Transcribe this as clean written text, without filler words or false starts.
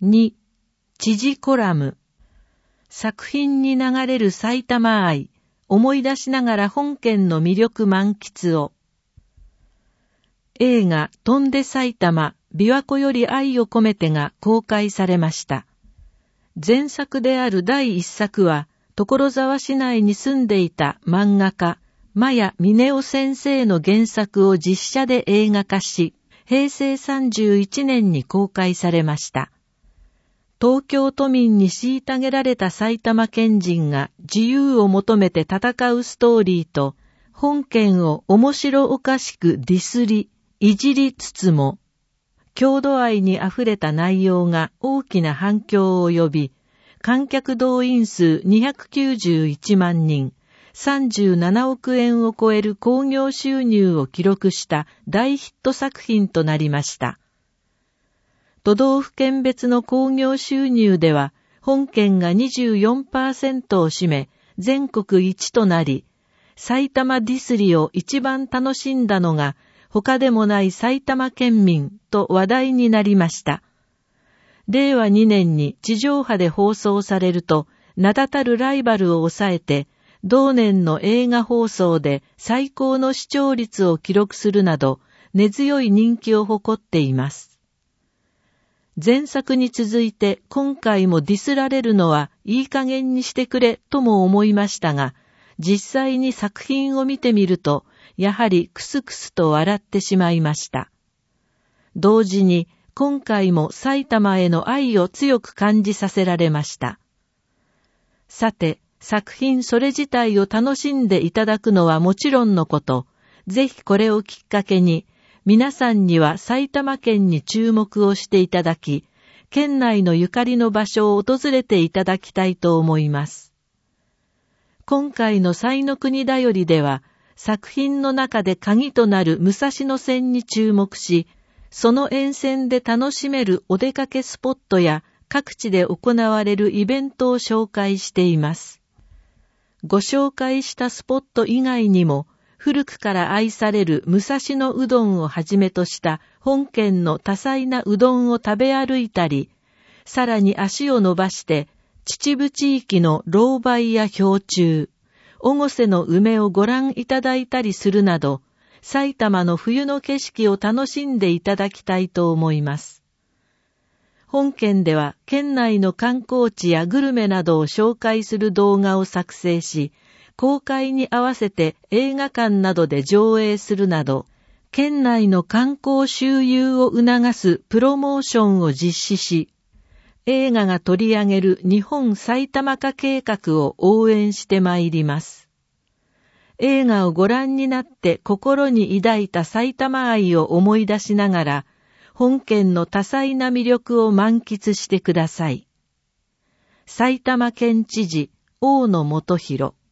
2、知事コラム。作品に流れる埼玉愛、思い出しながら本県の魅力満喫を。映画、翔んで埼玉、琵琶湖より愛を込めてが公開されました。前作である第一作は、所沢市内に住んでいた漫画家、真谷峰夫先生の原作を実写で映画化し、平成31年に公開されました。東京都民に虐げられた埼玉県人が自由を求めて戦うストーリーと、本県を面白おかしくディスり、いじりつつも、郷土愛にあふれた内容が大きな反響を呼び、観客動員数291万人、37億円を超える興行収入を記録した大ヒット作品となりました。都道府県別の興行収入では、本県が 24% を占め、全国一となり、埼玉ディスりを一番楽しんだのが、他でもない埼玉県民と話題になりました。令和2年に地上波で放送されると、名だたるライバルを抑えて、同年の映画放送で最高の視聴率を記録するなど、根強い人気を誇っています。前作に続いて今回もディスられるのはいい加減にしてくれとも思いましたが、実際に作品を見てみると、やはりクスクスと笑ってしまいました。同時に今回も埼玉への愛を強く感じさせられました。さて、作品それ自体を楽しんでいただくのはもちろんのこと、ぜひこれをきっかけに、皆さんには埼玉県に注目をしていただき、県内のゆかりの場所を訪れていただきたいと思います。今回の彩の国だよりでは、作品の中で鍵となる武蔵野線に注目し、その沿線で楽しめるお出かけスポットや各地で行われるイベントを紹介しています。ご紹介したスポット以外にも、古くから愛される武蔵野うどんをはじめとした本県の多彩なうどんを食べ歩いたり、さらに足を伸ばして秩父地域の老梅や氷柱、越生の梅をご覧いただいたりするなど、埼玉の冬の景色を楽しんでいただきたいと思います。本県では県内の観光地やグルメなどを紹介する動画を作成し、公開に合わせて映画館などで上映するなど、県内の観光周遊を促すプロモーションを実施し、映画が取り上げる日本埼玉化計画を応援してまいります。映画をご覧になって心に抱いた埼玉愛を思い出しながら、本県の多彩な魅力を満喫してください。埼玉県知事、大野元弘。